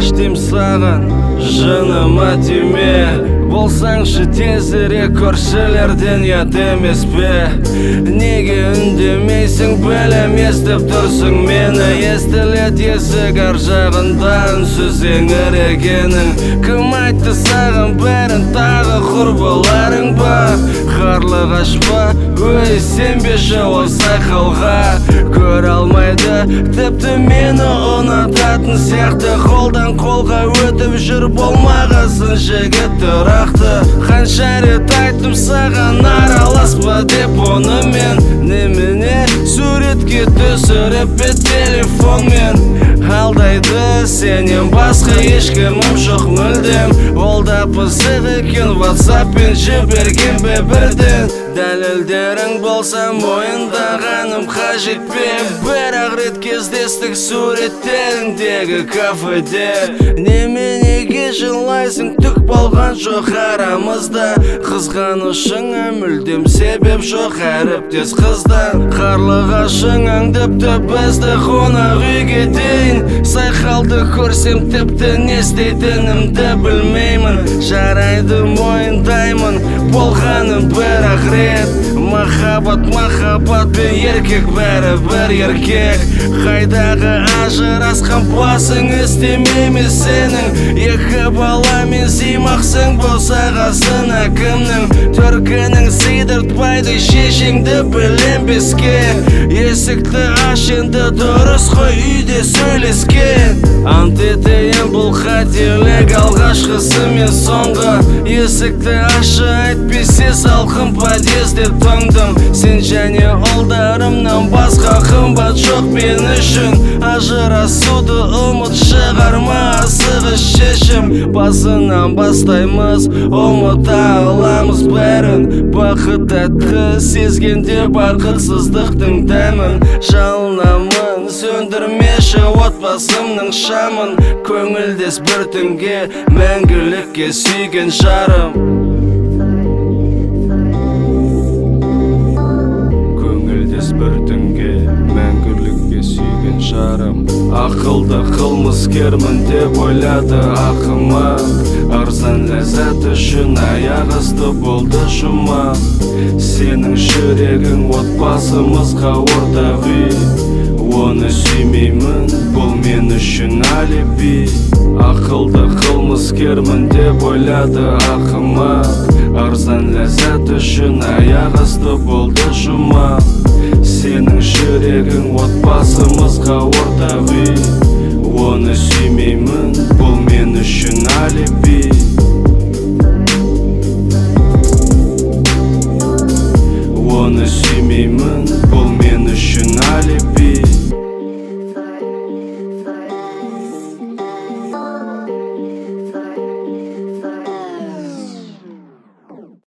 дейм саған, жыныма тиме. Болсаңшы тезірек көршілерден ұят емес пе? Неге үндемейсің, білем естіп тұрсың мені. Естіледі есік ар жағында үнсіз еңірегенің. Кім айтты саған бәрін, тағы құрбыларың ба? Қарлығаш па, өй сенбеші осай қалға. Көре алмайды тіпті мені ұнататын сияқты. Қолдан қолға өтіп жүр болмағасын жігіт тұрақты. Қанша рет айттым саған араласпа деп онымен. Немене суретке түсіріп бет телефонмен. Алдайды сенен басқа ешкімім жоқ мүлдем. Ол да пысық екен ватсаппен жіберген бе бірден. Дәлелдерің болса мойындағаным қажет пе? Бірақ рет кездестік суреттеріңдегі кафеде. Неменеге жылайсың, түк болған жоқ арамызда. Қызғанышыңа мүлдем себеп жоқ әріптес қыздан. Қарлығашың аңдыпты бізді қонақ үйге дейін. Сайқалды көрсем тіпті не істейтінімді білмеймін. Жарайды мойындаймын болғаным бірақ рет. Махаббат пен еркек бәрі бір еркек. Қайдағы ажырасқан басың істемейме сенің. Екі бала мен сыймақсың болса қасына кімнің. Төркінің сыйдыртпайды шешеңді білем беске. Есікті аш енді дұрыс қой үйде сөйлескен. Ант етейін бұл қателік алғашқысы мен соңғы. Есікті ашы айтпесе салқын подъезде тоңдым. Сен және ұлдарымнан басқа қымбат жоқ мен үшін. Ажырасуды ұмыт шығарма асығыс шешім. Басынан бастаймыз ұмыта аламыз бәрін. Бақыт тәтті сезгенде бақытсыздықтың дәмін. Жалынамын сөндірмеші отбасымның шамын. Көңілдес бір түнге мәңгілікке сүйген жарым. Көңілдес бір түнге мәңгілікке сүйген жарым. Ақылды қылмыскермін деп ойлады ақымақ. Арзан ләззат үшін аяқасты болды жұмақ. Сенің жүрегің отбасымызға ортақ үй. Оны сүймеймін, бұл мен үшін алиби. Ақылды қылмыскермін деп ойлады ақымақ. Арзан ләззат үшін аяқасты болды жұмақ. Сенің жүрегің отбасымызға ортақ үй. Оны сүймеймін, бұл мен үшін алиби. Оны сүймеймін, бұл мен үшін алиби.